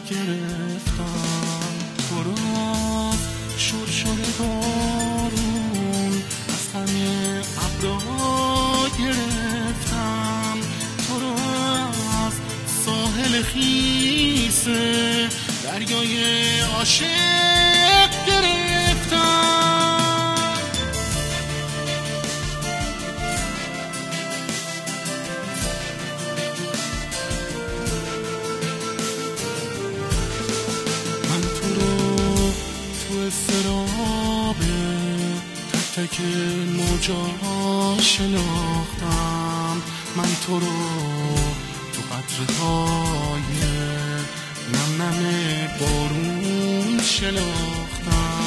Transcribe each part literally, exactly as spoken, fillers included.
گرفتم، تو رو از شرشر بارون از همه ابرا گرفتم، تو رو از ساحل خیسه دریای عاشق گرفتم. من تو رو تو استرابه تک تک موجا شناختم، من تو رو تو قطره‌های نم نم بارون شناختم.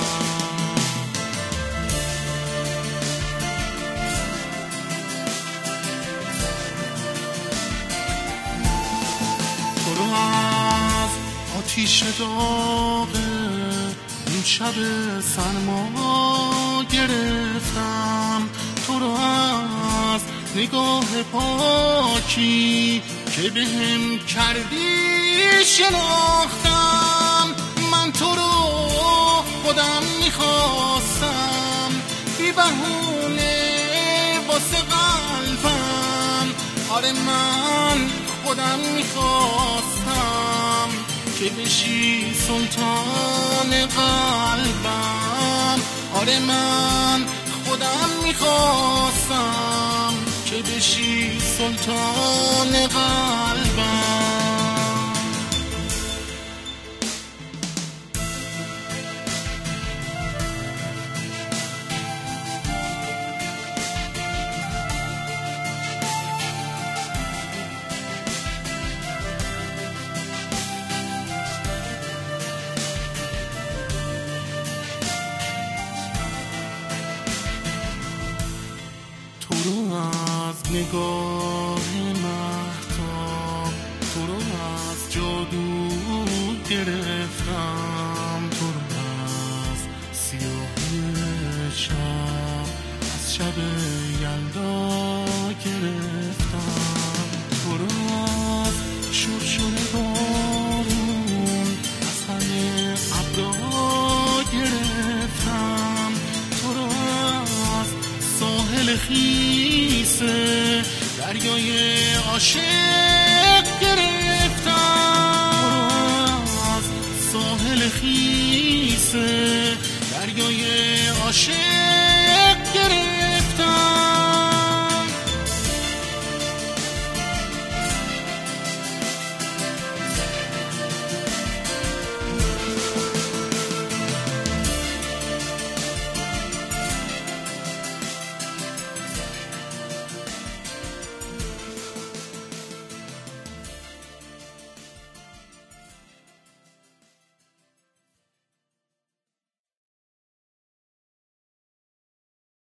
تو رو از آتیش داغه این شب سرما گرفتم، تو رو از نگاه پاکی که بهم کردی شناختم. من تو رو خودم میخواستم بی بهونه واسه قلبم، آره من خودم میخواستم که بشی سلطان قلبم، آره من خودم میخواستم که بشی سلطان قلبم. تو رو از نگاه مهتاب، تو رو از جادو گرفتم،